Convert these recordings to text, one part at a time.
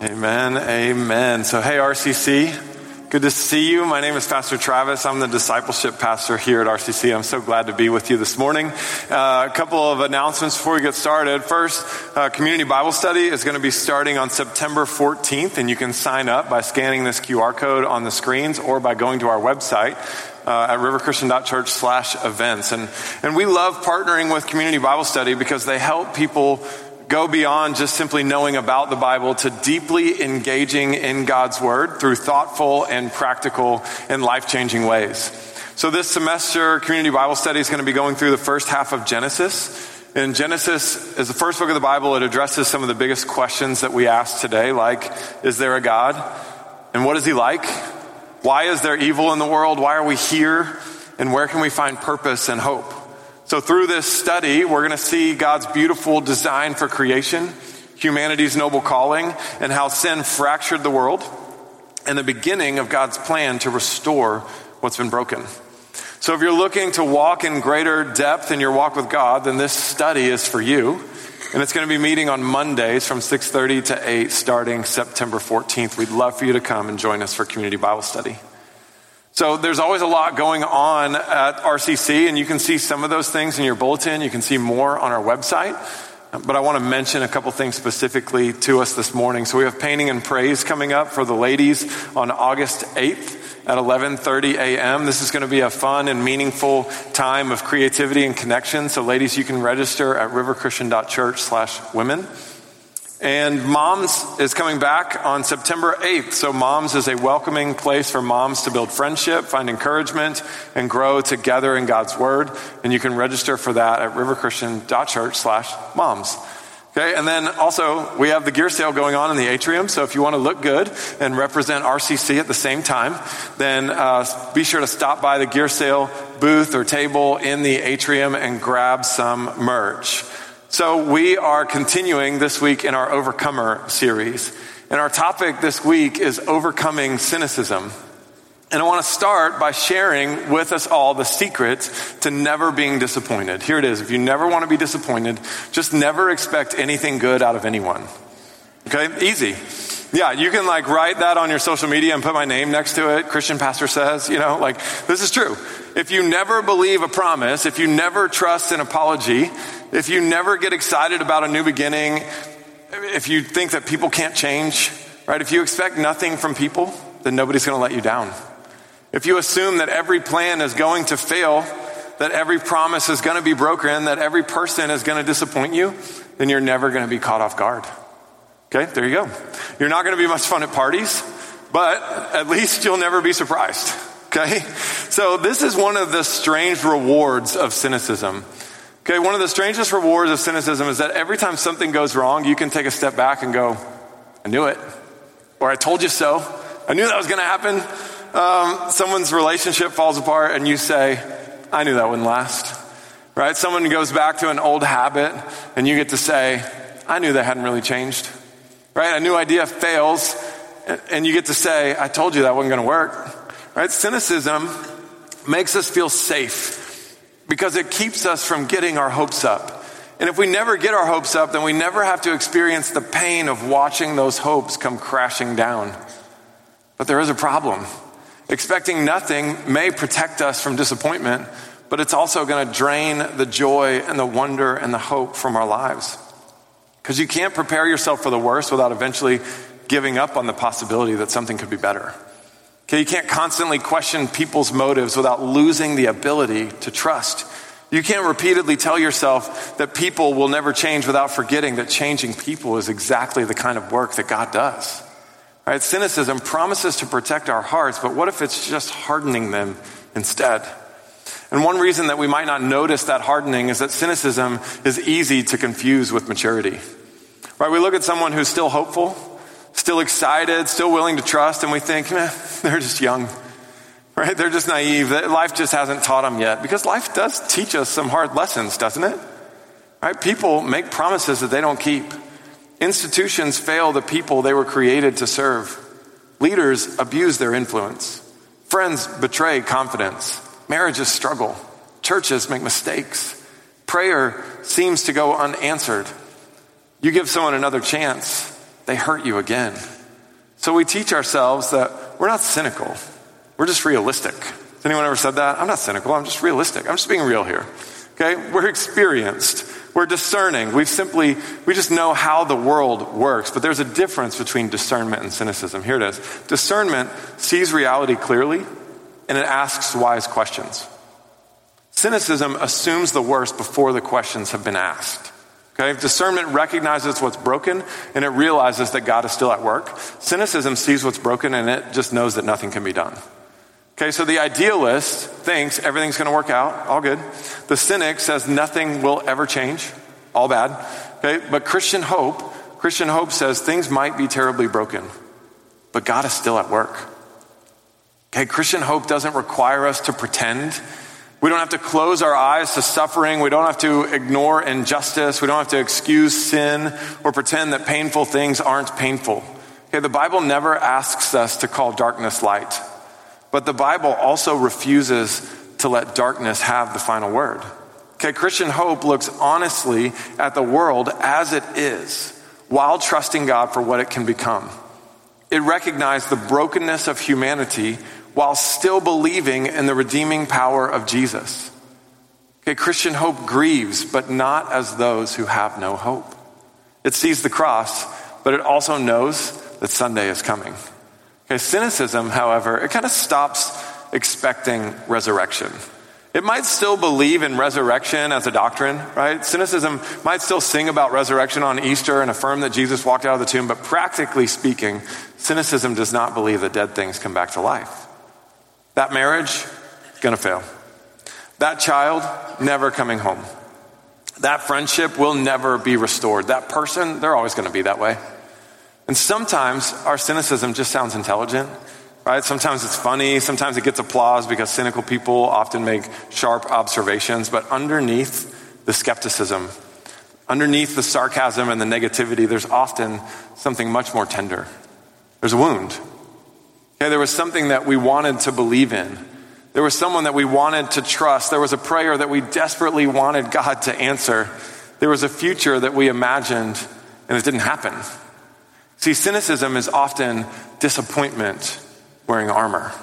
Amen, amen. So hey, RCC, good to see you. My name is Pastor Travis. I'm the discipleship pastor here at RCC. I'm so glad to be with you this morning. A couple of announcements before we get started. First, Community Bible Study is going to be starting on September 14th, and you can sign up by scanning this QR code on the screens or by going to our website at riverchristian.church/events. And we love partnering with Community Bible Study because they help people go beyond just simply knowing about the Bible to deeply engaging in God's Word through thoughtful and practical and life-changing ways. So this semester, Community Bible Study is going to be going through the first half of Genesis. And Genesis is the first book of the Bible. It addresses some of the biggest questions that we ask today, like, is there a God? And what is he like? Why is there evil in the world? Why are we here? And where can we find purpose and hope? So through this study, we're going to see God's beautiful design for creation, humanity's noble calling, and how sin fractured the world, and the beginning of God's plan to restore what's been broken. So if you're looking to walk in greater depth in your walk with God, then this study is for you. And it's going to be meeting on Mondays from 6:30 to 8 starting September 14th. We'd love for you to come and join us for Community Bible Study. So there's always a lot going on at RCC, and you can see some of those things in your bulletin. You can see more on our website. But I want to mention a couple things specifically to us this morning. So we have Painting and Praise coming up for the ladies on August 8th at 11:30 a.m. This is going to be a fun and meaningful time of creativity and connection. So ladies, you can register at riverchristian.church/women. And Moms is coming back on September 8th. So Moms is a welcoming place for moms to build friendship, find encouragement, and grow together in God's Word. And you can register for that at riverchristian.church/moms. Okay, and then also we have the gear sale going on in the atrium. So if you want to look good and represent RCC at the same time, then be sure to stop by the gear sale booth or table in the atrium and grab some merch. So we are continuing this week in our Overcomer series. And our topic this week is overcoming cynicism. And I want to start by sharing with us all the secret to never being disappointed. Here it is. If you never want to be disappointed, just never expect anything good out of anyone. Okay? Easy. Yeah, you can write that on your social media and put my name next to it. Christian pastor says, this is true. If you never believe a promise, if you never trust an apology, if you never get excited about a new beginning, if you think that people can't change, right? If you expect nothing from people, then nobody's going to let you down. If you assume that every plan is going to fail, that every promise is going to be broken, that every person is going to disappoint you, then you're never going to be caught off guard. Okay, there you go. You're not going to be much fun at parties, but at least you'll never be surprised. Okay, so this is one of the strange rewards of cynicism. Okay, one of the strangest rewards of cynicism is that every time something goes wrong, you can take a step back and go, I knew it. Or I told you so. I knew that was going to happen. Someone's relationship falls apart and you say, I knew that wouldn't last. Right? Someone goes back to an old habit and you get to say, I knew that hadn't really changed. Right? A new idea fails and you get to say, I told you that wasn't going to work. Right? Cynicism makes us feel safe because it keeps us from getting our hopes up. And if we never get our hopes up, then we never have to experience the pain of watching those hopes come crashing down. But there is a problem. Expecting nothing may protect us from disappointment, but it's also going to drain the joy and the wonder and the hope from our lives. Because you can't prepare yourself for the worst without eventually giving up on the possibility that something could be better. Okay, you can't constantly question people's motives without losing the ability to trust. You can't repeatedly tell yourself that people will never change without forgetting that changing people is exactly the kind of work that God does. Right? Cynicism promises to protect our hearts, but what if it's just hardening them instead? And one reason that we might not notice that hardening is that cynicism is easy to confuse with maturity. Right? We look at someone who's still hopeful, still excited, still willing to trust, and we think, they're just young. Right? They're just naive. Life just hasn't taught them yet. Because life does teach us some hard lessons, doesn't it? Right? People make promises that they don't keep. Institutions fail the people they were created to serve. Leaders abuse their influence. Friends betray confidence. Marriages struggle. Churches make mistakes. Prayer seems to go unanswered. You give someone another chance, they hurt you again. So we teach ourselves that we're not cynical. We're just realistic. Has anyone ever said that? I'm not cynical. I'm just realistic. I'm just being real here. Okay? We're experienced. We're discerning. We just know how the world works. But there's a difference between discernment and cynicism. Here it is. Discernment sees reality clearly, and it asks wise questions. Cynicism assumes the worst before the questions have been asked. Okay? Discernment recognizes what's broken, and it realizes that God is still at work. Cynicism sees what's broken, and it just knows that nothing can be done. Okay, so the idealist thinks everything's going to work out, all good. The cynic says nothing will ever change, all bad. Okay, but Christian hope says things might be terribly broken, but God is still at work. Okay, Christian hope doesn't require us to pretend. We don't have to close our eyes to suffering. We don't have to ignore injustice. We don't have to excuse sin or pretend that painful things aren't painful. Okay, the Bible never asks us to call darkness light. But the Bible also refuses to let darkness have the final word. Okay, Christian hope looks honestly at the world as it is, while trusting God for what it can become. It recognized the brokenness of humanity while still believing in the redeeming power of Jesus. Okay, Christian hope grieves, but not as those who have no hope. It sees the cross, but it also knows that Sunday is coming. Okay, cynicism, however, it kind of stops expecting resurrection. It might still believe in resurrection as a doctrine, right? Cynicism might still sing about resurrection on Easter and affirm that Jesus walked out of the tomb, but practically speaking, cynicism does not believe that dead things come back to life. That marriage is going to fail. That child, never coming home. That friendship will never be restored. That person, they're always going to be that way. And sometimes our cynicism just sounds intelligent, right? Sometimes it's funny. Sometimes it gets applause because cynical people often make sharp observations. But underneath the skepticism, underneath the sarcasm and the negativity, there's often something much more tender. There's a wound. Okay, there was something that we wanted to believe in. There was someone that we wanted to trust. There was a prayer that we desperately wanted God to answer. There was a future that we imagined, and it didn't happen. See, cynicism is often disappointment wearing armor.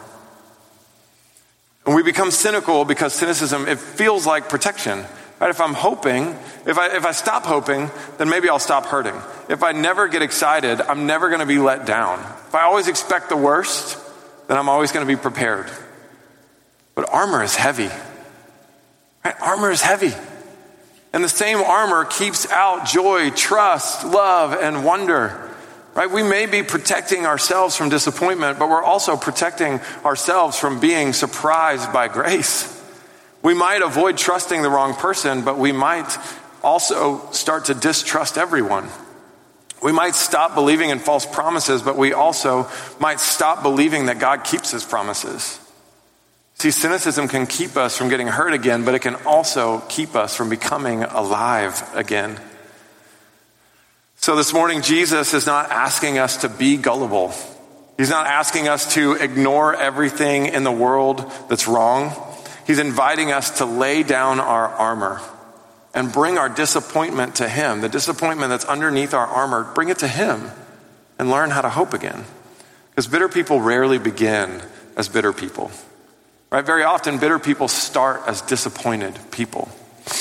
And we become cynical because cynicism, it feels like protection. Right? If I'm hoping, if I stop hoping, then maybe I'll stop hurting. If I never get excited, I'm never going to be let down. If I always expect the worst, then I'm always going to be prepared. But armor is heavy. Right? Armor is heavy. And the same armor keeps out joy, trust, love, and wonder. Right? We may be protecting ourselves from disappointment, but we're also protecting ourselves from being surprised by grace. We might avoid trusting the wrong person, but we might also start to distrust everyone. We might stop believing in false promises, but we also might stop believing that God keeps his promises. See, cynicism can keep us from getting hurt again, but it can also keep us from becoming alive again. So this morning, Jesus is not asking us to be gullible. He's not asking us to ignore everything in the world that's wrong. He's inviting us to lay down our armor and bring our disappointment to him. The disappointment that's underneath our armor, bring it to him and learn how to hope again. Because bitter people rarely begin as bitter people. Right? Very often, bitter people start as disappointed people.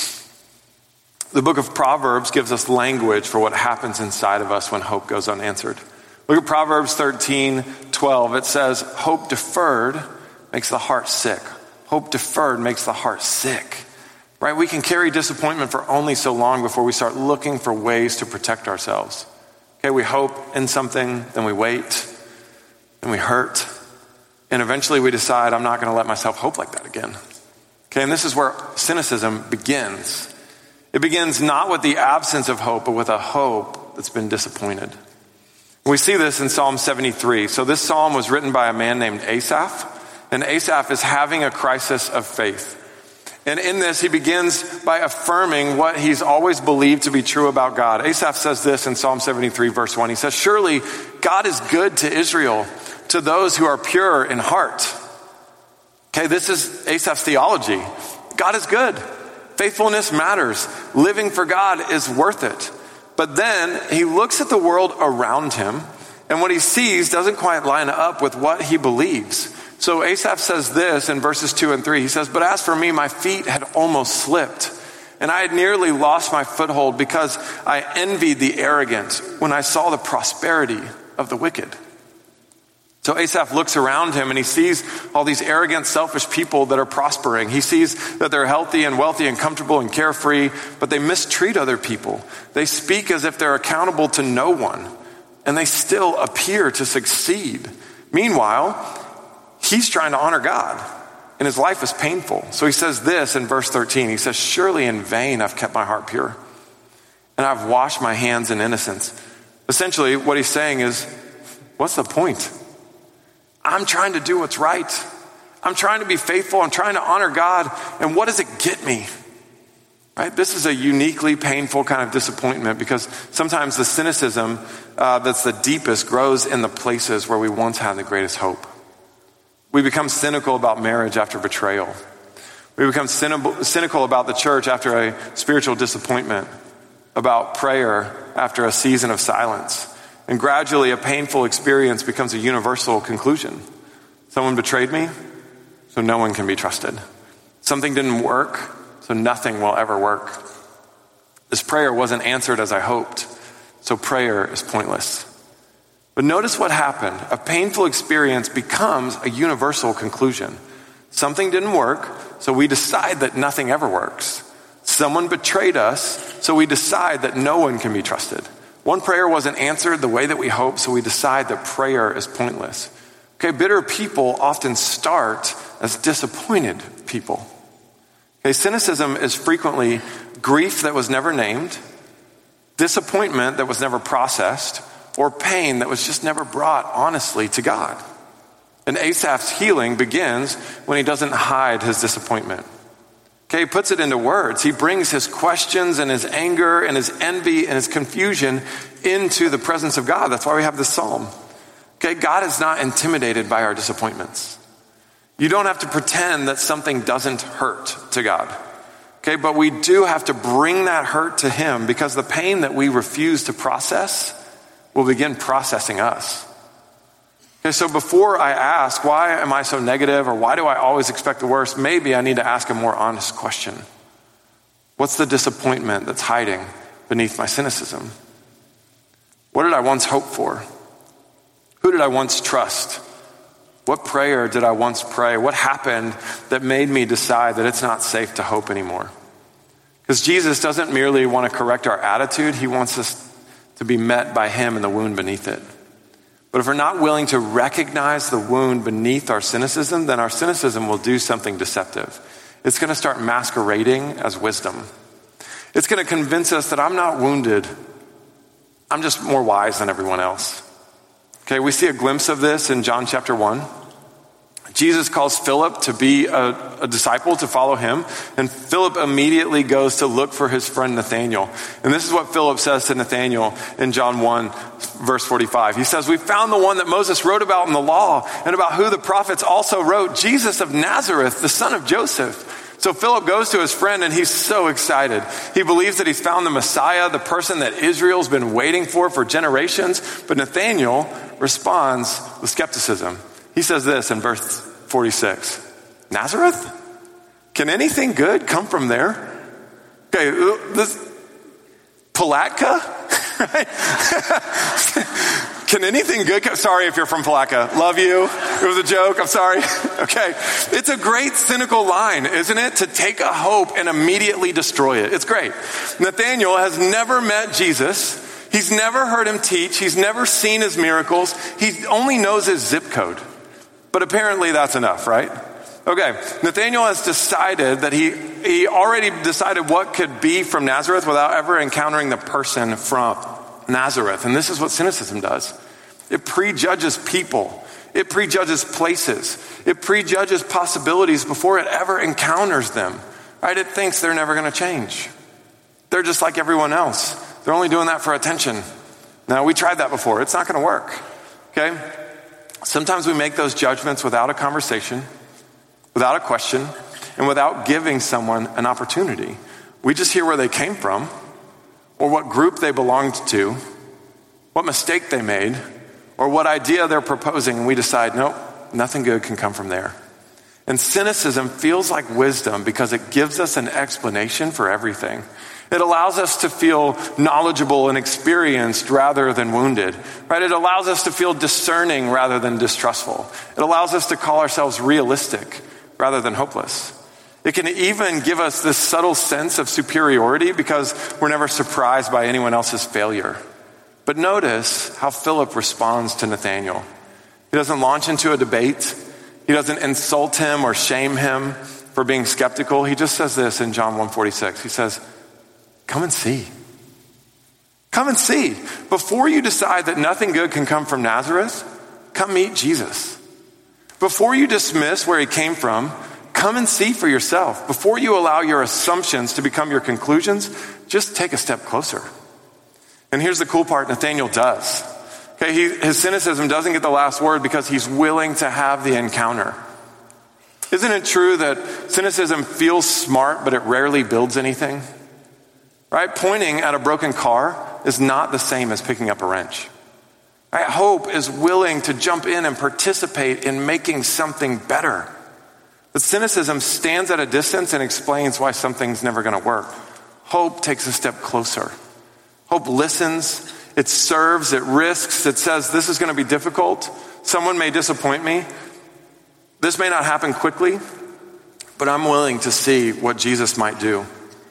The book of Proverbs gives us language for what happens inside of us when hope goes unanswered. Look at Proverbs 13:12. It says, hope deferred makes the heart sick. Hope deferred makes the heart sick. Right? We can carry disappointment for only so long before we start looking for ways to protect ourselves. Okay, we hope in something, then we wait, then we hurt, and eventually we decide, I'm not going to let myself hope like that again. Okay, and this is where cynicism begins. It begins not with the absence of hope, but with a hope that's been disappointed. We see this in Psalm 73. So this psalm was written by a man named Asaph, and Asaph is having a crisis of faith. And in this, he begins by affirming what he's always believed to be true about God. Asaph says this in Psalm 73, verse 1. He says, surely God is good to Israel, to those who are pure in heart. Okay, this is Asaph's theology. God is good. Faithfulness matters. Living for God is worth it. But then he looks at the world around him, and what he sees doesn't quite line up with what he believes. So Asaph says this in verses 2 and 3. He says, "But as for me, my feet had almost slipped, and I had nearly lost my foothold because I envied the arrogant when I saw the prosperity of the wicked." So Asaph looks around him and he sees all these arrogant, selfish people that are prospering. He sees that they're healthy and wealthy and comfortable and carefree, but they mistreat other people. They speak as if they're accountable to no one, and they still appear to succeed. Meanwhile, he's trying to honor God, and his life is painful. So he says this in verse 13. He says, "Surely in vain I've kept my heart pure, and I've washed my hands in innocence." Essentially, what he's saying is, what's the point? I'm trying to do what's right. I'm trying to be faithful. I'm trying to honor God. And what does it get me? Right? This is a uniquely painful kind of disappointment, because sometimes the cynicism that's the deepest grows in the places where we once had the greatest hope. We become cynical about marriage after betrayal. We become cynical about the church after a spiritual disappointment, about prayer after a season of silence. And gradually, a painful experience becomes a universal conclusion. Someone betrayed me, so no one can be trusted. Something didn't work, so nothing will ever work. This prayer wasn't answered as I hoped, so prayer is pointless. But notice what happened. A painful experience becomes a universal conclusion. Something didn't work, so we decide that nothing ever works. Someone betrayed us, so we decide that no one can be trusted. One prayer wasn't answered the way that we hope, so we decide that prayer is pointless. Okay, bitter people often start as disappointed people. Okay, cynicism is frequently grief that was never named, disappointment that was never processed, or pain that was just never brought honestly to God. And Asaph's healing begins when he doesn't hide his disappointment. Okay, he puts it into words. He brings his questions and his anger and his envy and his confusion into the presence of God. That's why we have this psalm. Okay, God is not intimidated by our disappointments. You don't have to pretend that something doesn't hurt to God. Okay, but we do have to bring that hurt to him, because the pain that we refuse to process will begin processing us. Okay, so before I ask, why am I so negative, or why do I always expect the worst, maybe I need to ask a more honest question. What's the disappointment that's hiding beneath my cynicism? What did I once hope for? Who did I once trust? What prayer did I once pray? What happened that made me decide that it's not safe to hope anymore? Because Jesus doesn't merely want to correct our attitude. He wants us to be met by him in the wound beneath it. But if we're not willing to recognize the wound beneath our cynicism, then our cynicism will do something deceptive. It's going to start masquerading as wisdom. It's going to convince us that I'm not wounded. I'm just more wise than everyone else. Okay, we see a glimpse of this in John chapter 1. Jesus calls Philip to be a disciple, to follow him. And Philip immediately goes to look for his friend Nathanael. And this is what Philip says to Nathanael in John 1, verse 45. He says, "We found the one that Moses wrote about in the law, and about who the prophets also wrote, Jesus of Nazareth, the son of Joseph." So Philip goes to his friend and he's so excited. He believes that he's found the Messiah, the person that Israel's been waiting for generations. But Nathanael responds with skepticism. He says this in verse 46. "Nazareth? Can anything good come from there?" Okay, this Palatka? Right? Can anything good come? Sorry if you're from Palatka. Love you. It was a joke. I'm sorry. Okay. It's a great cynical line, isn't it? To take a hope and immediately destroy it. It's great. Nathanael has never met Jesus. He's never heard him teach. He's never seen his miracles. He only knows his zip code. But apparently that's enough, right? Okay, Nathanael has decided that he already decided what could be from Nazareth without ever encountering the person from Nazareth. And this is what cynicism does. It prejudges people. It prejudges places. It prejudges possibilities before it ever encounters them. Right? It thinks they're never going to change. They're just like everyone else. They're only doing that for attention. Now, we tried that before. It's not going to work. Okay? Sometimes we make those judgments without a conversation, without a question, and without giving someone an opportunity. We just hear where they came from. or what group they belonged to, what mistake they made, or what idea they're proposing, and we decide, nope, nothing good can come from there. And cynicism feels like wisdom because it gives us an explanation for everything. It allows us to feel knowledgeable and experienced rather than wounded, right? It allows us to feel discerning rather than distrustful. It allows us to call ourselves realistic rather than hopeless. It can even give us this subtle sense of superiority because we're never surprised by anyone else's failure. But notice how Philip responds to Nathanael. He doesn't launch into a debate. He doesn't insult him or shame him for being skeptical. He just says this in John 1:46. He says, come and see. Come and see. Before you decide that nothing good can come from Nazareth, come meet Jesus. Before you dismiss where he came from, come and see for yourself. Before you allow your assumptions to become your conclusions, just take a step closer. And here's the cool part, Nathanael does. Okay, his cynicism doesn't get the last word because he's willing to have the encounter. Isn't it true that cynicism feels smart, but it rarely builds anything? Right? Pointing at a broken car is not the same as picking up a wrench. Right? Hope is willing to jump in and participate in making something better. But cynicism stands at a distance and explains why something's never going to work. Hope takes a step closer. Hope listens, it serves, it risks, it says this is going to be difficult. Someone may disappoint me. This may not happen quickly, but I'm willing to see what Jesus might do.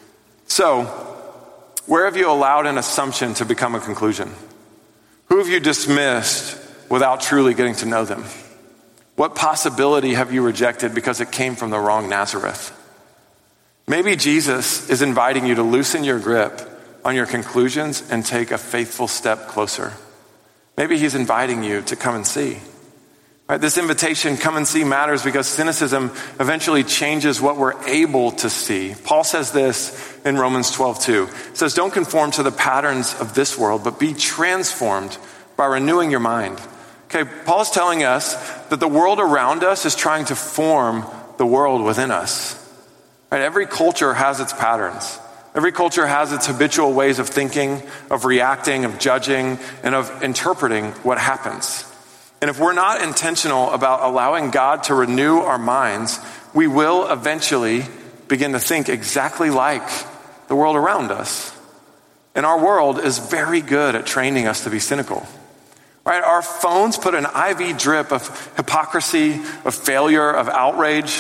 So, where have you allowed an assumption to become a conclusion? Who have you dismissed without truly getting to know them? What possibility have you rejected because it came from the wrong Nazareth? Maybe Jesus is inviting you to loosen your grip on your conclusions and take a faithful step closer. Maybe he's inviting you to come and see. Right? This invitation, come and see, matters because cynicism eventually changes what we're able to see. Paul says this in Romans 12:2. It says, don't conform to the patterns of this world, but be transformed by renewing your mind. Okay, Paul's telling us that the world around us is trying to form the world within us. Right? Every culture has its patterns. Every culture has its habitual ways of thinking, of reacting, of judging, and of interpreting what happens. And if we're not intentional about allowing God to renew our minds, we will eventually begin to think exactly like the world around us. And our world is very good at training us to be cynical. Right? Our phones put an IV drip of hypocrisy, of failure, of outrage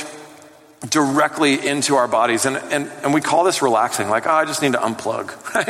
directly into our bodies. And we call this relaxing, like, I just need to unplug. Right?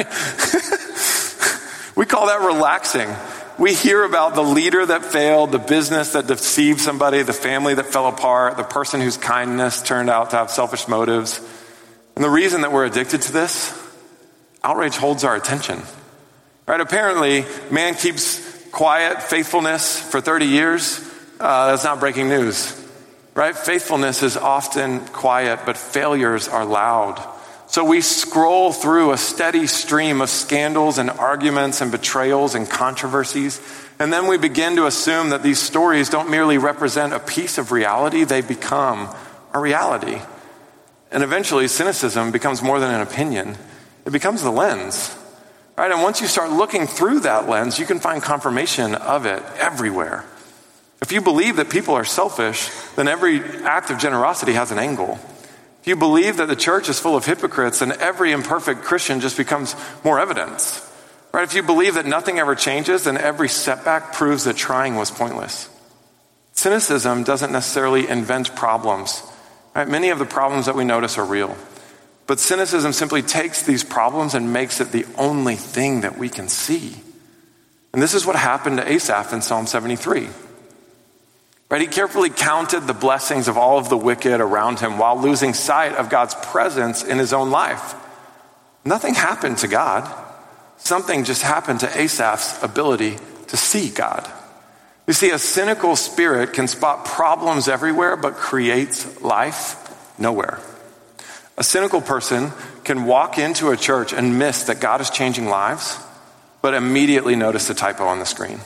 We call that relaxing. We hear about the leader that failed, the business that deceived somebody, the family that fell apart, the person whose kindness turned out to have selfish motives. And the reason that we're addicted to this, outrage holds our attention. Right? Apparently, man keeps quiet faithfulness for 30 years. That's not breaking news. Right? Faithfulness is often quiet, but failures are loud. So we scroll through a steady stream of scandals and arguments and betrayals and controversies. And then we begin to assume that these stories don't merely represent a piece of reality, they become a reality. And eventually cynicism becomes more than an opinion. It becomes the lens. Right? And once you start looking through that lens, you can find confirmation of it everywhere. If you believe that people are selfish, then every act of generosity has an angle. If you believe that the church is full of hypocrites, then every imperfect Christian just becomes more evidence. Right? If you believe that nothing ever changes, then every setback proves that trying was pointless. Cynicism doesn't necessarily invent problems. Right? Many of the problems that we notice are real. But cynicism simply takes these problems and makes it the only thing that we can see. And this is what happened to Asaph in Psalm 73. Right? He carefully counted the blessings of all of the wicked around him while losing sight of God's presence in his own life. Nothing happened to God. Something just happened to Asaph's ability to see God. You see, a cynical spirit can spot problems everywhere but creates life nowhere. A cynical person can walk into a church and miss that God is changing lives, but immediately notice the typo on the screen.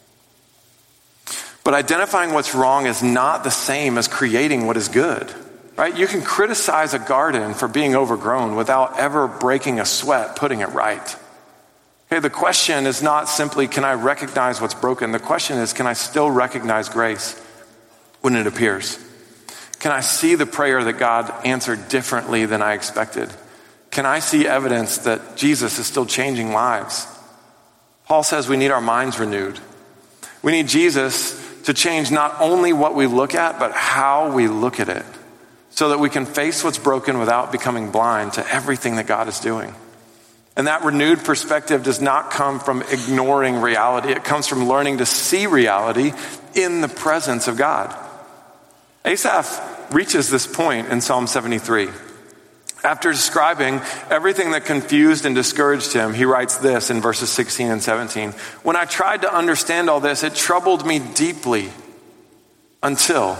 But identifying what's wrong is not the same as creating what is good. right? You can criticize a garden for being overgrown without ever breaking a sweat putting it right. Okay, the question is not simply, can I recognize what's broken? The question is, can I still recognize grace when it appears? Can I see the prayer that God answered differently than I expected? Can I see evidence that Jesus is still changing lives? Paul says we need our minds renewed. We need Jesus to change not only what we look at, but how we look at it, so that we can face what's broken without becoming blind to everything that God is doing. And that renewed perspective does not come from ignoring reality. It comes from learning to see reality in the presence of God. Asaph reaches this point in Psalm 73. After describing everything that confused and discouraged him, he writes this in verses 16 and 17. When I tried to understand all this, it troubled me deeply until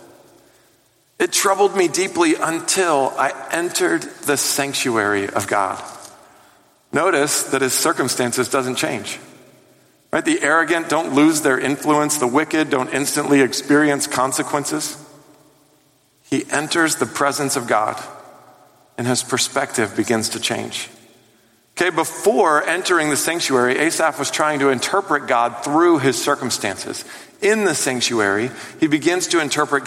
I entered the sanctuary of God. Notice that his circumstances doesn't change. Right? The arrogant don't lose their influence. The wicked don't instantly experience consequences. He enters the presence of God, and his perspective begins to change. Okay, before entering the sanctuary, Asaph was trying to interpret God through his circumstances. In the sanctuary, he begins to interpret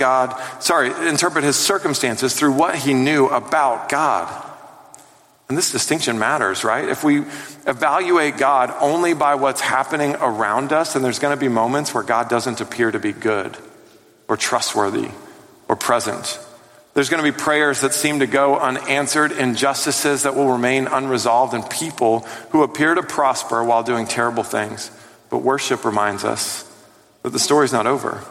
his circumstances through what he knew about God. And this distinction matters, right? If we evaluate God only by what's happening around us, then there's going to be moments where God doesn't appear to be good or trustworthy or present. There's going to be prayers that seem to go unanswered, injustices that will remain unresolved, and people who appear to prosper while doing terrible things. But worship reminds us that the story's not over.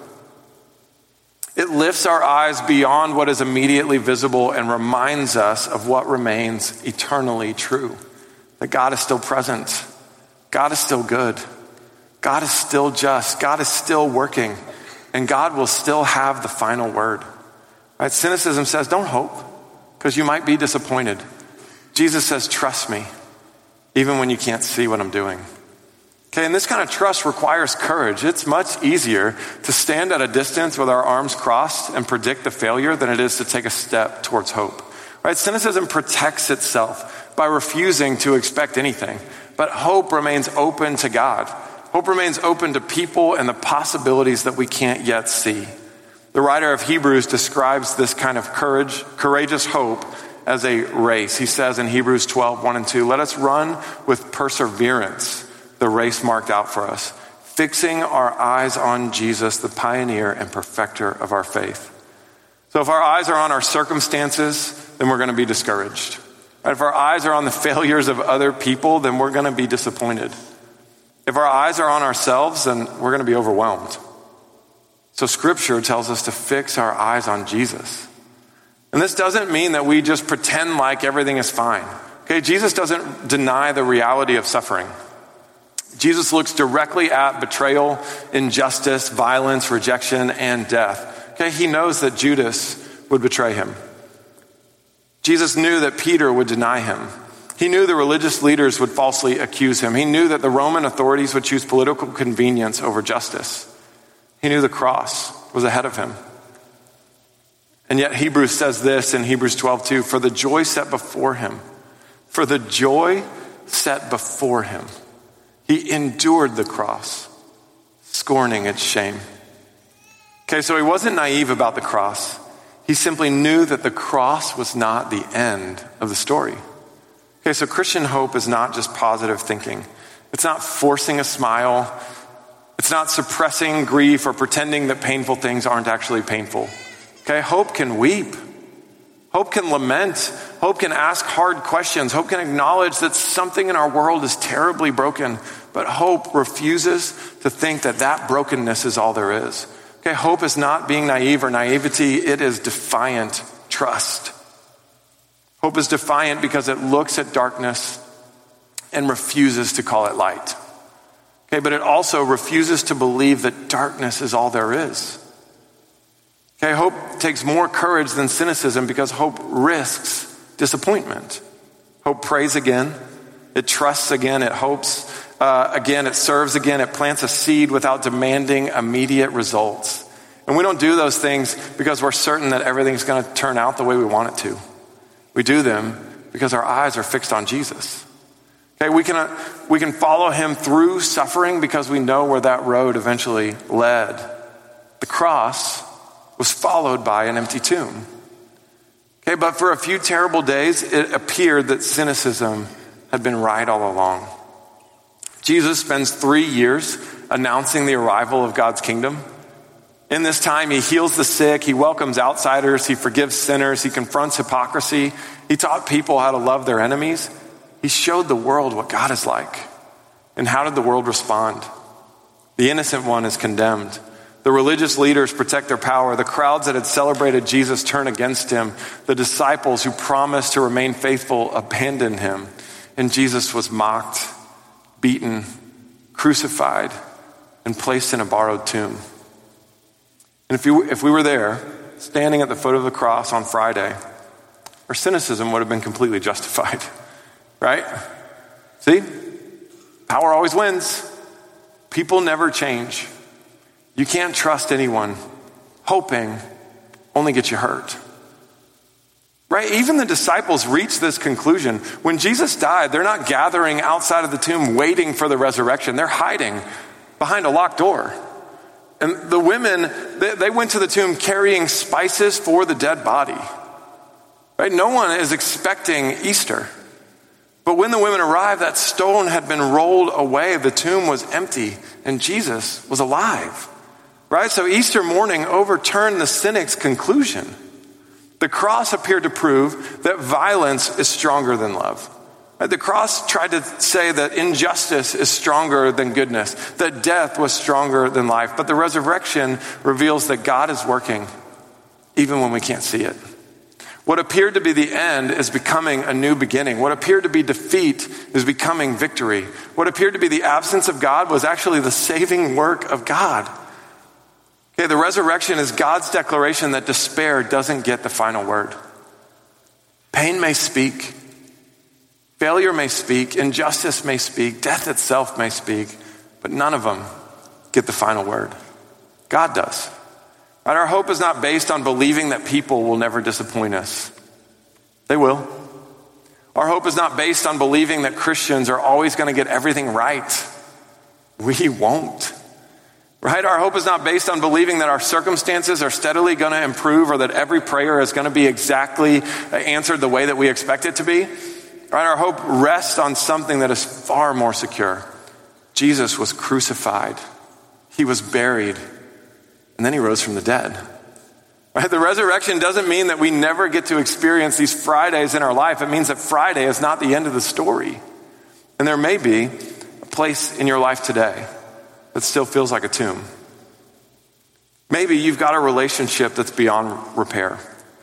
It lifts our eyes beyond what is immediately visible and reminds us of what remains eternally true. That God is still present. God is still good. God is still just. God is still working. And God will still have the final word. Right? Cynicism says, don't hope, because you might be disappointed. Jesus says, trust me, even when you can't see what I'm doing. Okay, and this kind of trust requires courage. It's much easier to stand at a distance with our arms crossed and predict the failure than it is to take a step towards hope. Right? Cynicism protects itself by refusing to expect anything, but hope remains open to God. Hope remains open to people and the possibilities that we can't yet see. The writer of Hebrews describes this kind of courageous hope as a race. He says in Hebrews 12, 1 and 2, let us run with perseverance the race marked out for us, fixing our eyes on Jesus, the pioneer and perfecter of our faith. So if our eyes are on our circumstances, then we're going to be discouraged. Right? If our eyes are on the failures of other people, then we're going to be disappointed. If our eyes are on ourselves, then we're going to be overwhelmed. So Scripture tells us to fix our eyes on Jesus. And this doesn't mean that we just pretend like everything is fine. Okay, Jesus doesn't deny the reality of suffering. Jesus looks directly at betrayal, injustice, violence, rejection, and death. Okay, he knows that Judas would betray him. Jesus knew that Peter would deny him. He knew the religious leaders would falsely accuse him. He knew that the Roman authorities would choose political convenience over justice. He knew the cross was ahead of him. And yet Hebrews says this in Hebrews 12:2, for the joy set before him, he endured the cross, scorning its shame. Okay, so he wasn't naive about the cross. He simply knew that the cross was not the end of the story. Okay, so Christian hope is not just positive thinking. It's not forcing a smile. It's not suppressing grief or pretending that painful things aren't actually painful. Okay, hope can weep. Hope can lament. Hope can ask hard questions. Hope can acknowledge that something in our world is terribly broken. But hope refuses to think that that brokenness is all there is. Okay, hope is not being naive or naivety. It is defiant trust. Hope is defiant because it looks at darkness and refuses to call it light. Okay, but it also refuses to believe that darkness is all there is. Okay, hope takes more courage than cynicism because hope risks disappointment. Hope prays again. It trusts again. It hopes again. It serves again. It plants a seed without demanding immediate results. And And we don't do those things because we're certain that everything's going to turn out the way we want it to. We do them because our eyes are fixed on Jesus. Okay, we can follow him through suffering because we know where that road eventually led. The cross was followed by an empty tomb. Okay, but for a few terrible days, it appeared that cynicism had been right all along. Jesus spends 3 years announcing the arrival of God's kingdom. In this time, he heals the sick, he welcomes outsiders, he forgives sinners, he confronts hypocrisy. He taught people how to love their enemies. He showed the world what God is like. And how did the world respond? The innocent one is condemned. The religious leaders protect their power. The crowds that had celebrated Jesus turn against him. The disciples who promised to remain faithful abandoned him. And Jesus was mocked, beaten, crucified, and placed in a borrowed tomb. And if we were there, standing at the foot of the cross on Friday, our cynicism would have been completely justified. Right? See? Power always wins. People never change. You can't trust anyone. Hoping only gets you hurt. Right? Even the disciples reached this conclusion. When Jesus died, they're not gathering outside of the tomb waiting for the resurrection. They're hiding behind a locked door. And the women, they went to the tomb carrying spices for the dead body. Right? No one is expecting Easter. But when the women arrived, that stone had been rolled away. The tomb was empty, and Jesus was alive. Right? So Easter morning overturned the cynic's conclusion. The cross appeared to prove that violence is stronger than love. Right? The cross tried to say that injustice is stronger than goodness, that death was stronger than life. But the resurrection reveals that God is working, even when we can't see it. What appeared to be the end is becoming a new beginning. What appeared to be defeat is becoming victory. What appeared to be the absence of God was actually the saving work of God. Okay, the resurrection is God's declaration that despair doesn't get the final word. Pain may speak. Failure may speak. Injustice may speak. Death itself may speak. But none of them get the final word. God does. Right? Our hope is not based on believing that people will never disappoint us. They will. Our hope is not based on believing that Christians are always going to get everything right. We won't. Right? Our hope is not based on believing that our circumstances are steadily going to improve or that every prayer is going to be exactly answered the way that we expect it to be. Right? Our hope rests on something that is far more secure. Jesus was crucified. He was buried. And then he rose from the dead. Right? The resurrection doesn't mean that we never get to experience these Fridays in our life. It means that Friday is not the end of the story. And there may be a place in your life today that still feels like a tomb. Maybe you've got a relationship that's beyond repair.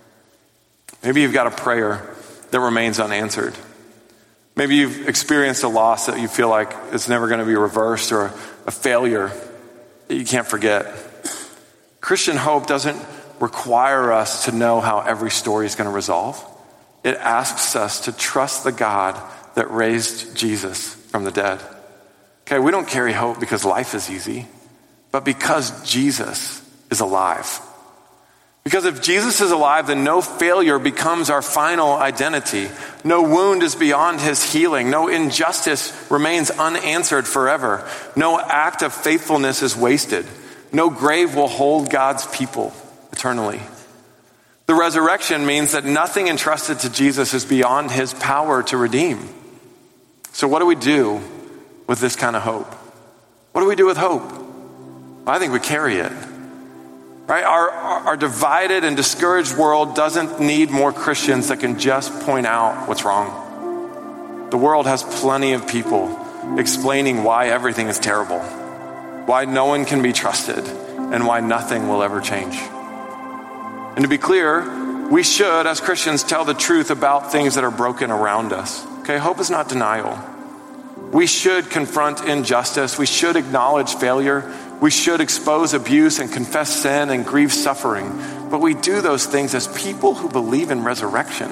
Maybe you've got a prayer that remains unanswered. Maybe you've experienced a loss that you feel like it's never going to be reversed, or a failure that you can't forget. Christian hope doesn't require us to know how every story is going to resolve. It asks us to trust the God that raised Jesus from the dead. Okay, we don't carry hope because life is easy, but because Jesus is alive. Because if Jesus is alive, then no failure becomes our final identity. No wound is beyond his healing. No injustice remains unanswered forever. No act of faithfulness is wasted. No grave will hold God's people eternally. The resurrection means that nothing entrusted to Jesus is beyond his power to redeem. So what do we do with this kind of hope? What do we do with hope? Well, I think we carry it. Right? Our divided and discouraged world doesn't need more Christians that can just point out what's wrong. The world has plenty of people explaining why everything is terrible, why no one can be trusted, and why nothing will ever change. And to be clear, we should, as Christians, tell the truth about things that are broken around us. Okay, hope is not denial. We should confront injustice. We should acknowledge failure. We should expose abuse and confess sin and grieve suffering. But we do those things as people who believe in resurrection.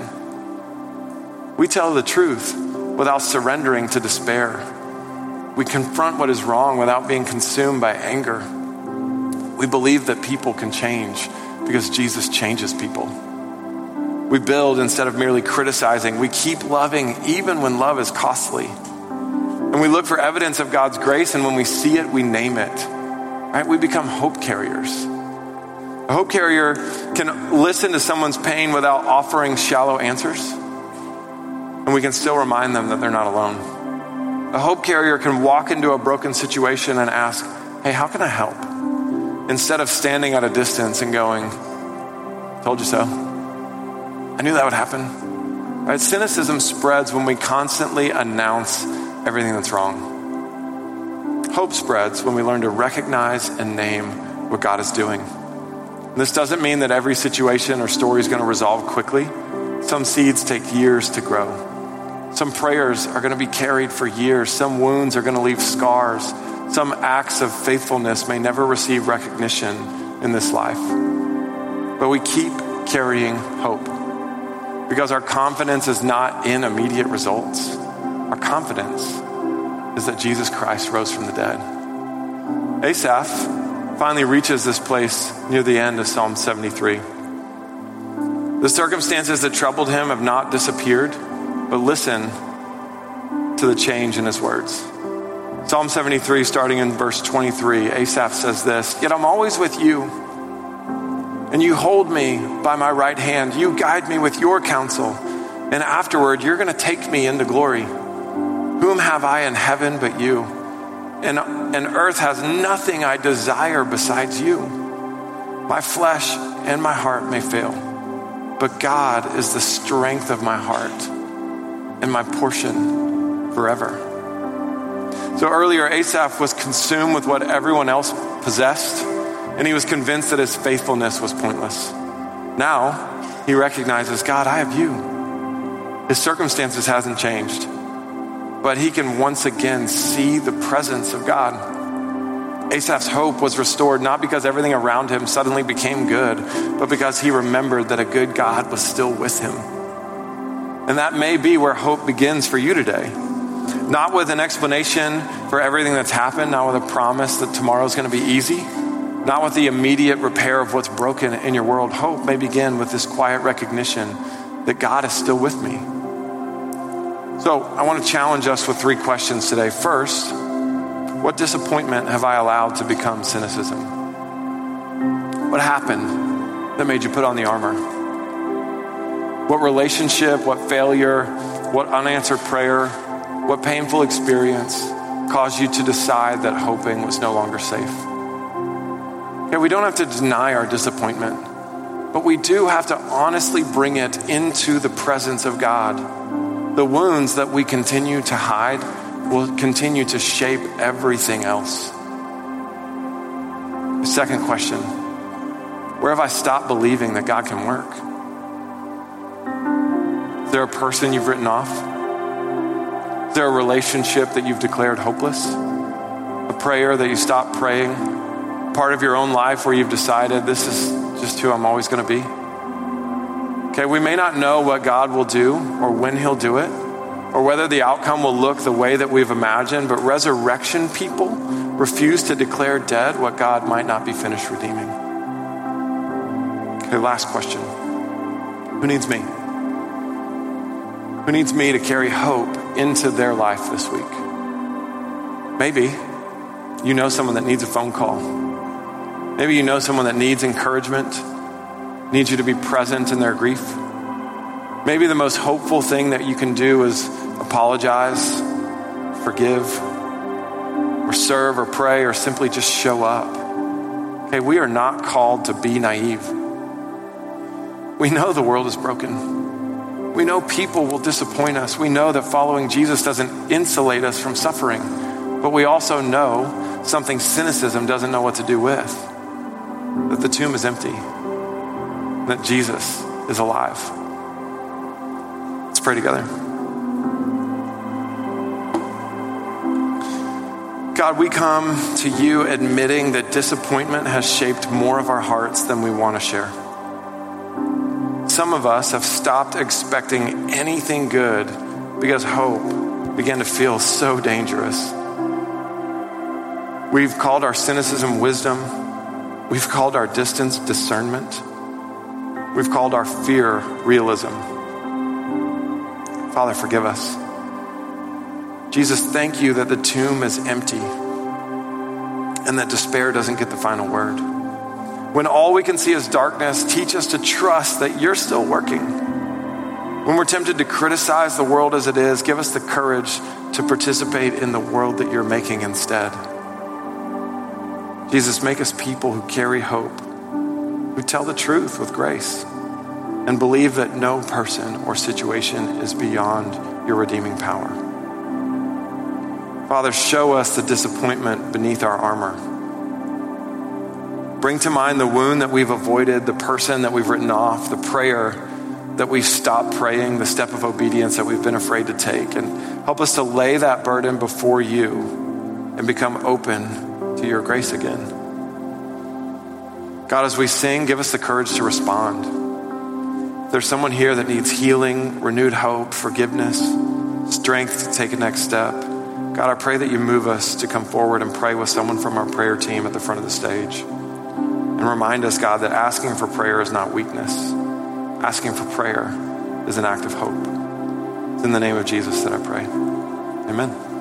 We tell the truth without surrendering to despair. We confront what is wrong without being consumed by anger. We believe that people can change because Jesus changes people. We build instead of merely criticizing. We keep loving even when love is costly. And we look for evidence of God's grace, and when we see it, we name it. Right? We become hope carriers. A hope carrier can listen to someone's pain without offering shallow answers, and we can still remind them that they're not alone. A hope carrier can walk into a broken situation and ask, hey, how can I help? Instead of standing at a distance and going, told you so. I knew that would happen. Right? Cynicism spreads when we constantly announce everything that's wrong. Hope spreads when we learn to recognize and name what God is doing. And this doesn't mean that every situation or story is going to resolve quickly. Some seeds take years to grow. Some prayers are going to be carried for years. Some wounds are going to leave scars. Some acts of faithfulness may never receive recognition in this life. But we keep carrying hope because our confidence is not in immediate results. Our confidence is that Jesus Christ rose from the dead. Asaph finally reaches this place near the end of Psalm 73. The circumstances that troubled him have not disappeared, but listen to the change in his words. Psalm 73, starting in verse 23, Asaph says this, "Yet I'm always with you, and you hold me by my right hand. You guide me with your counsel, and afterward you're going to take me into glory. Whom have I in heaven but you? And earth has nothing I desire besides you. My flesh and my heart may fail, but God is the strength of my heart and my portion forever." So earlier, Asaph was consumed with what everyone else possessed, and he was convinced that his faithfulness was pointless. Now, he recognizes, God, I have you. His circumstances hasn't changed, but he can once again see the presence of God. Asaph's hope was restored not because everything around him suddenly became good, but because he remembered that a good God was still with him. And that may be where hope begins for you today. Not with an explanation for everything that's happened, not with a promise that tomorrow's going to be easy, not with the immediate repair of what's broken in your world. Hope may begin with this quiet recognition that God is still with me. So I want to challenge us with 3 questions today. First, what disappointment have I allowed to become cynicism? What happened that made you put on the armor? What relationship, what failure, what unanswered prayer, what painful experience caused you to decide that hoping was no longer safe? Okay, we don't have to deny our disappointment, but we do have to honestly bring it into the presence of God. The wounds that we continue to hide will continue to shape everything else. The second question, where have I stopped believing that God can work? Is there a person you've written off? Is there a relationship that you've declared hopeless? A prayer that you stopped praying? Part of your own life where you've decided this is just who I'm always going to be? Okay, we may not know what God will do or when he'll do it, or whether the outcome will look the way that we've imagined, but resurrection people refuse to declare dead what God might not be finished redeeming. Okay, last question. Who needs me? Who needs me to carry hope into their life this week? Maybe you know someone that needs a phone call. Maybe you know someone that needs encouragement, needs you to be present in their grief. Maybe the most hopeful thing that you can do is apologize, forgive, or serve, or pray, or simply just show up. Okay, we are not called to be naive. We know the world is broken. We know people will disappoint us. We know that following Jesus doesn't insulate us from suffering, but we also know something cynicism doesn't know what to do with. That the tomb is empty, that Jesus is alive. Let's pray together. God, we come to you admitting that disappointment has shaped more of our hearts than we want to share. Some of us have stopped expecting anything good because hope began to feel so dangerous. We've called our cynicism wisdom. We've called our distance discernment. We've called our fear realism. Father, forgive us. Jesus, thank you that the tomb is empty and that despair doesn't get the final word. When all we can see is darkness, teach us to trust that you're still working. When we're tempted to criticize the world as it is, give us the courage to participate in the world that you're making instead. Jesus, make us people who carry hope, who tell the truth with grace, and believe that no person or situation is beyond your redeeming power. Father, show us the disappointment beneath our armor. Bring to mind the wound that we've avoided, the person that we've written off, the prayer that we've stopped praying, the step of obedience that we've been afraid to take, and help us to lay that burden before you and become open to your grace again. God, as we sing, give us the courage to respond. If there's someone here that needs healing, renewed hope, forgiveness, strength to take a next step, God, I pray that you move us to come forward and pray with someone from our prayer team at the front of the stage. And remind us, God, that asking for prayer is not weakness. Asking for prayer is an act of hope. It's in the name of Jesus that I pray. Amen.